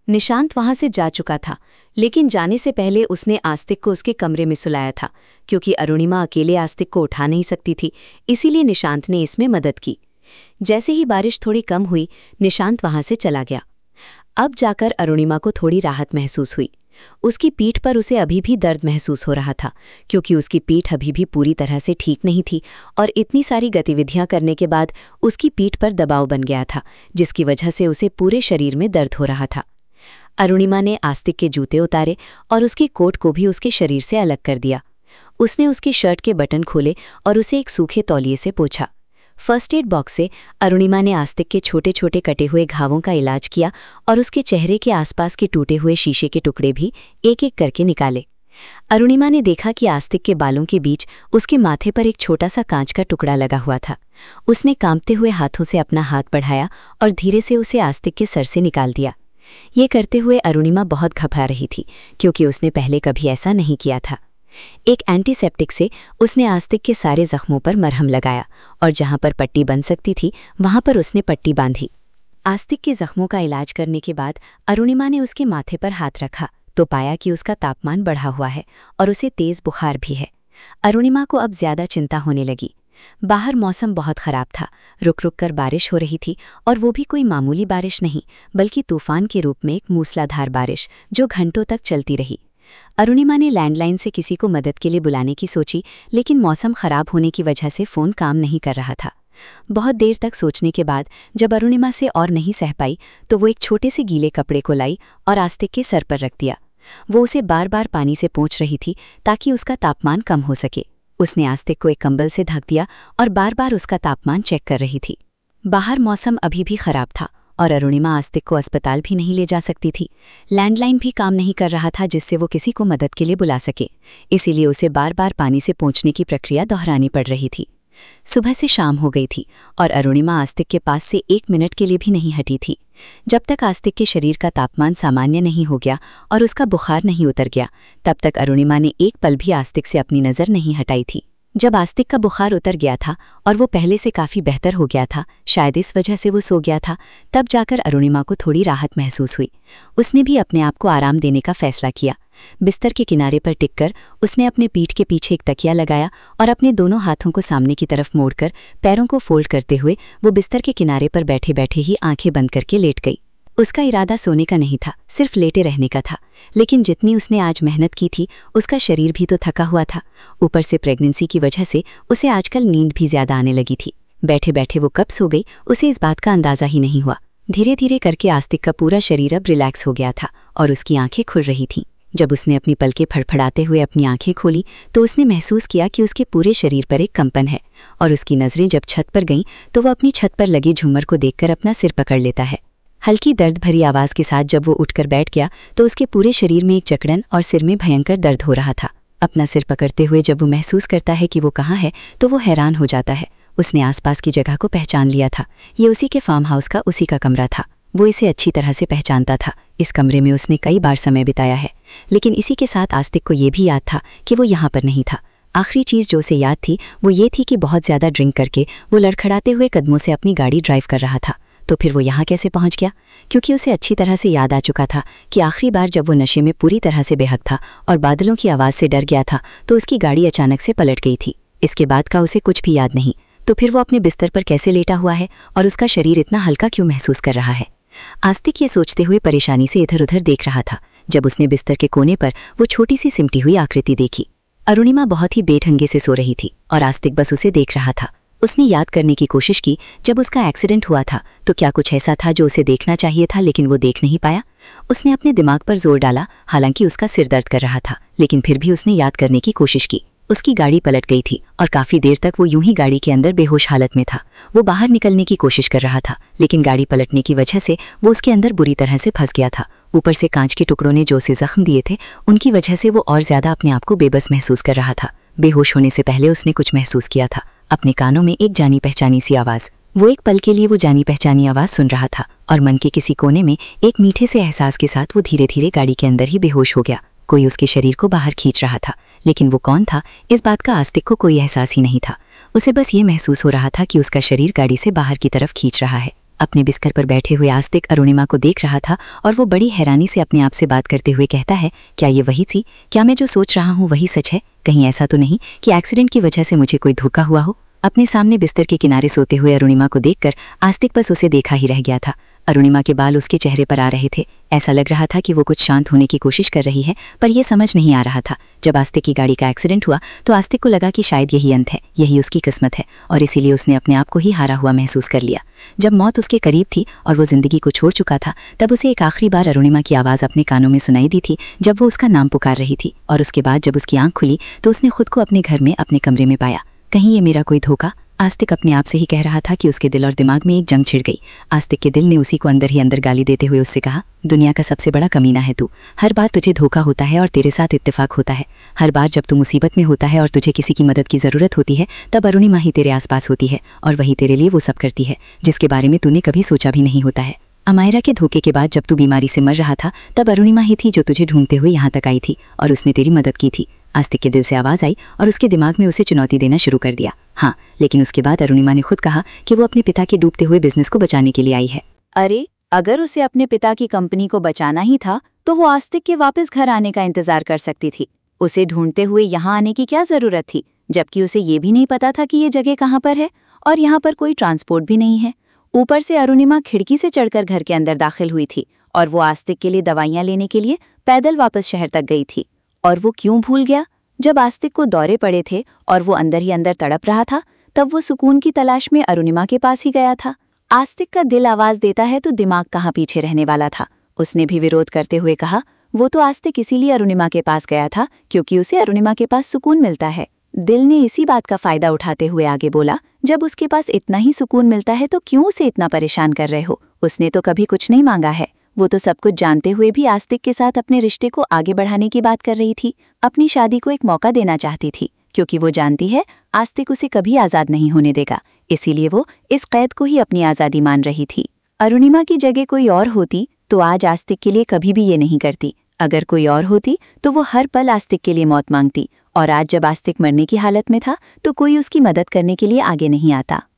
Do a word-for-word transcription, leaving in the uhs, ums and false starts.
निशांत वहां से जा चुका था, लेकिन जाने से पहले उसने आस्तिक को उसके कमरे में सुलाया था, क्योंकि अरुणिमा अकेले आस्तिक को उठा नहीं सकती थी, इसीलिए निशांत ने इसमें मदद की। जैसे ही बारिश थोड़ी कम हुई, निशांत वहां से चला गया। अब जाकर अरुणिमा को थोड़ी राहत महसूस हुई। उसकी पीठ पर उसे अभी भी दर्द महसूस हो रहा था, क्योंकि उसकी पीठ अभी भी पूरी तरह से ठीक नहीं थी और इतनी सारी गतिविधियां करने के बाद उसकी पीठ पर दबाव बन गया था, जिसकी वजह से उसे पूरे शरीर में दर्द हो रहा था। अरुणिमा ने आस्तिक के जूते उतारे और उसकी कोट को भी उसके शरीर से अलग कर दिया। उसने उसकी शर्ट के बटन खोले और उसे एक सूखे तौलिए से पोंछा। फर्स्ट एड बॉक्स से अरुणिमा ने आस्तिक के छोटे छोटे कटे हुए घावों का इलाज किया और उसके चेहरे के आसपास के टूटे हुए शीशे के टुकड़े भी एक एक करके निकाले। अरुणिमा ने देखा कि आस्तिक के बालों के बीच उसके माथे पर एक छोटा सा कांच का टुकड़ा लगा हुआ था। उसने कांपते हुए हाथों से अपना हाथ बढ़ाया और धीरे से उसे आस्तिक के सर से निकाल दिया। ये करते हुए अरुणिमा बहुत घबरा रही थी, क्योंकि उसने पहले कभी ऐसा नहीं किया था। एक एंटीसेप्टिक से उसने आस्तिक के सारे जख्मों पर मरहम लगाया और जहां पर पट्टी बन सकती थी वहां पर उसने पट्टी बांधी। आस्तिक के जख्मों का इलाज करने के बाद अरुणिमा ने उसके माथे पर हाथ रखा तो पाया कि उसका तापमान बढ़ा हुआ है और उसे तेज बुखार भी है। अरुणिमा को अब ज्यादा चिंता होने लगी। बाहर मौसम बहुत खराब था, रुक रुक कर बारिश हो रही थी, और वो भी कोई मामूली बारिश नहीं, बल्कि तूफान के रूप में एक मूसलाधार बारिश जो घंटों तक चलती रही। अरुणिमा ने लैंडलाइन से किसी को मदद के लिए बुलाने की सोची, लेकिन मौसम खराब होने की वजह से फ़ोन काम नहीं कर रहा था। बहुत देर तक सोचने के बाद जब अरुणिमा से और नहीं सह पाई तो वो एक छोटे से गीले कपड़े को लाई और आस्तिक के सर पर रख दिया। वो उसे बार बार पानी से पोंछ रही थी ताकि उसका तापमान कम हो सके। उसने आस्तिक को एक कंबल से ढक दिया और बार बार उसका तापमान चेक कर रही थी। बाहर मौसम अभी भी खराब था और अरुणिमा आस्तिक को अस्पताल भी नहीं ले जा सकती थी। लैंडलाइन भी काम नहीं कर रहा था जिससे वो किसी को मदद के लिए बुला सके, इसीलिए उसे बार बार पानी से पोंछने की प्रक्रिया दोहरानी पड़ रही थी। सुबह से शाम हो गई थी और अरुणिमा आस्तिक के पास से एक मिनट के लिए भी नहीं हटी थी। जब तक आस्तिक के शरीर का तापमान सामान्य नहीं हो गया और उसका बुखार नहीं उतर गया, तब तक अरुणिमा ने एक पल भी आस्तिक से अपनी नज़र नहीं हटाई थी। जब आस्तिक का बुखार उतर गया था और वो पहले से काफ़ी बेहतर हो गया था, शायद इस वजह से वो सो गया था, तब जाकर अरुणिमा को थोड़ी राहत महसूस हुई। उसने भी अपने आप को आराम देने का फैसला किया। बिस्तर के किनारे पर टिककर उसने अपने पीठ के पीछे एक तकिया लगाया और अपने दोनों हाथों को सामने की तरफ मोड़कर पैरों को फोल्ड करते हुए वो बिस्तर के किनारे पर बैठे बैठे ही आंखें बंद करके लेट गई। उसका इरादा सोने का नहीं था, सिर्फ लेटे रहने का था, लेकिन जितनी उसने आज मेहनत की थी उसका शरीर भी तो थका हुआ था। ऊपर से प्रेगनेंसी की वजह से उसे आजकल नींद भी ज्यादा आने लगी थी। बैठे बैठे वो कब सो गई उसे इस बात का अंदाजा ही नहीं हुआ। धीरे धीरे करके आस्तिक का पूरा शरीर अब रिलैक्स हो गया था और उसकी आंखें खुल रही थीं। जब उसने अपनी पलकें फड़फड़ाते हुए अपनी आंखें खोली तो उसने महसूस किया कि उसके पूरे शरीर पर एक कंपन है, और उसकी नज़रें जब छत पर गईं तो वह अपनी छत पर लगे झूमर को देखकर अपना सिर पकड़ लेता है। हल्की दर्द भरी आवाज़ के साथ जब वो उठकर बैठ गया तो उसके पूरे शरीर में एक जकड़न और सिर में भयंकर दर्द हो रहा था। अपना सिर पकड़ते हुए जब वो महसूस करता है कि वो कहाँ है तो वो हैरान हो जाता है। उसने आसपास की जगह को पहचान लिया था। ये उसी के फार्म हाउस का उसी का कमरा था। वो इसे अच्छी तरह से पहचानता था। इस कमरे में उसने कई बार समय बिताया है, लेकिन इसी के साथ आस्तिक को ये भी याद था कि वो यहाँ पर नहीं था। आखिरी चीज़ जो उसे याद थी वो ये थी कि बहुत ज़्यादा ड्रिंक करके वो लड़खड़ाते हुए कदमों से अपनी गाड़ी ड्राइव कर रहा था। तो फिर वो यहाँ कैसे पहुँच गया? क्योंकि उसे अच्छी तरह से याद आ चुका था कि आखिरी बार जब वो नशे में पूरी तरह से बेहक था और बादलों की आवाज़ से डर गया था तो उसकी गाड़ी अचानक से पलट गई थी। इसके बाद का उसे कुछ भी याद नहीं। तो फिर वो अपने बिस्तर पर कैसे लेटा हुआ है और उसका शरीर इतना हल्का क्यों महसूस कर रहा है? आस्तिक ये सोचते हुए परेशानी से इधर उधर देख रहा था जब उसने बिस्तर के कोने पर वो छोटी सी सिमटी हुई आकृति देखी। अरुणिमा बहुत ही बेढंगे से सो रही थी और आस्तिक बस उसे देख रहा था। उसने याद करने की कोशिश की, जब उसका एक्सीडेंट हुआ था तो क्या कुछ ऐसा था जो उसे देखना चाहिए था लेकिन वो देख नहीं पाया? उसने अपने दिमाग पर जोर डाला, हालांकि उसका सिर दर्द कर रहा था, लेकिन फिर भी उसने याद करने की कोशिश की। उसकी गाड़ी पलट गई थी और काफ़ी देर तक वो यूं ही गाड़ी के अंदर बेहोश हालत में था। वो बाहर निकलने की कोशिश कर रहा था, लेकिन गाड़ी पलटने की वजह से वो उसके अंदर बुरी तरह से फंस गया था। ऊपर से कांच के टुकड़ों ने जो उसे जख्म दिए थे उनकी वजह से वो और ज़्यादा अपने आप को बेबस महसूस कर रहा था। बेहोश होने से पहले उसने कुछ महसूस किया था, अपने कानों में एक जानी पहचानी सी आवाज़। वो एक पल के लिए वो जानी पहचानी आवाज़ सुन रहा था और मन के किसी कोने में एक मीठे से एहसास के साथ वो धीरे धीरे गाड़ी के अंदर ही बेहोश हो गया। कोई उसके शरीर को बाहर खींच रहा था, लेकिन वो कौन था इस बात का आस्तिक को कोई एहसास ही नहीं था। उसे बस ये महसूस हो रहा था कि उसका शरीर गाड़ी से बाहर की तरफ खींच रहा है। अपने बिस्तर पर बैठे हुए आस्तिक अरुणिमा को देख रहा था और वो बड़ी हैरानी से अपने आप से बात करते हुए कहता है, क्या ये वही थी? क्या मैं जो सोच रहा हूँ वही सच है? कहीं ऐसा तो नहीं कि एक्सीडेंट की वजह से मुझे कोई धोखा हुआ हो? अपने सामने बिस्तर के किनारे सोते हुए अरुणिमा को देखकर आस्तिक बस उसे देखा ही रह गया था। अरुणिमा के बाल उसके चेहरे पर आ रहे थे। ऐसा लग रहा था कि वो कुछ शांत होने की कोशिश कर रही है, पर यह समझ नहीं आ रहा था। जब आस्तिक की गाड़ी का एक्सीडेंट हुआ तो आस्तिक को लगा कि शायद यही अंत है, यही उसकी किस्मत है, और इसीलिए उसने अपने आप को ही हारा हुआ महसूस कर लिया। जब मौत उसके करीब थी और वो जिंदगी को छोड़ चुका था, तब उसे एक आखिरी बार अरुणिमा की आवाज़ अपने कानों में सुनाई दी थी, जब वो उसका नाम पुकार रही थी। और उसके बाद जब उसकी आंख खुली तो उसने खुद को अपने घर में, अपने कमरे में पाया। कहीं ये मेरा कोई धोखा? आस्तिक अपने आप से ही कह रहा था कि उसके दिल और दिमाग में एक जंग छिड़ गई। आस्तिक के दिल ने उसी को अंदर ही अंदर गाली देते हुए उससे कहा, दुनिया का सबसे बड़ा कमीना है तू। हर बार तुझे धोखा होता है और तेरे साथ इत्तेफाक होता है। हर बार जब तू मुसीबत में होता है और तुझे किसी की मदद की ज़रूरत होती है, तब अरुणिमा ही तेरे आसपास होती है और वही तेरे लिए वो सब करती है जिसके बारे में तूने कभी सोचा भी नहीं होता है। अमायरा के धोखे के बाद जब तू बीमारी से मर रहा था, तब अरुणिमा ही थी जो तुझे ढूंढते हुए यहाँ तक आई थी और उसने तेरी मदद की थी। आस्तिक के दिल से आवाज़ आई और उसके दिमाग में उसे चुनौती देना शुरू कर दिया। हाँ, लेकिन उसके बाद अरुणिमा ने खुद कहा कि वो अपने पिता के डूबते हुए बिजनेस को बचाने के लिए आई है। अरे, अगर उसे अपने पिता की कंपनी को बचाना ही था तो वो आस्तिक के वापस घर आने का इंतजार कर सकती थी। उसे ढूंढते हुए यहाँ आने की क्या जरूरत थी, जबकि उसे ये भी नहीं पता था कि ये जगह कहाँ पर है और यहाँ पर कोई ट्रांसपोर्ट भी नहीं है। ऊपर से अरुणिमा खिड़की से चढ़कर घर के अंदर दाखिल हुई थी और वो आस्तिक के लिए दवाइयाँ लेने के लिए पैदल वापस शहर तक गई थी। और वो क्यों भूल गया? जब आस्तिक को दौरे पड़े थे और वो अंदर ही अंदर तड़प रहा था, तब वो सुकून की तलाश में अरुणिमा के पास ही गया था। आस्तिक का दिल आवाज देता है तो दिमाग कहाँ पीछे रहने वाला था। उसने भी विरोध करते हुए कहा, वो तो आस्तिक इसीलिए अरुणिमा के पास गया था क्योंकि उसे अरुणिमा के पास सुकून मिलता है। दिल ने इसी बात का फायदा उठाते हुए आगे बोला, जब उसके पास इतना ही सुकून मिलता है तो क्यों उसे इतना परेशान कर रहे हो? उसने तो कभी कुछ नहीं मांगा है। वो तो सब कुछ जानते हुए भी आस्तिक के साथ अपने रिश्ते को आगे बढ़ाने की बात कर रही थी। अपनी शादी को एक मौका देना चाहती थी क्योंकि वो जानती है आस्तिक उसे कभी आज़ाद नहीं होने देगा। इसीलिए वो इस कैद को ही अपनी आज़ादी मान रही थी। अरुणिमा की जगह कोई और होती तो आज आस्तिक के लिए कभी भी ये नहीं करती। अगर कोई और होती तो वो हर पल आस्तिक के लिए मौत मांगती, और आज जब आस्तिक मरने की हालत में था तो कोई उसकी मदद करने के लिए आगे नहीं आता।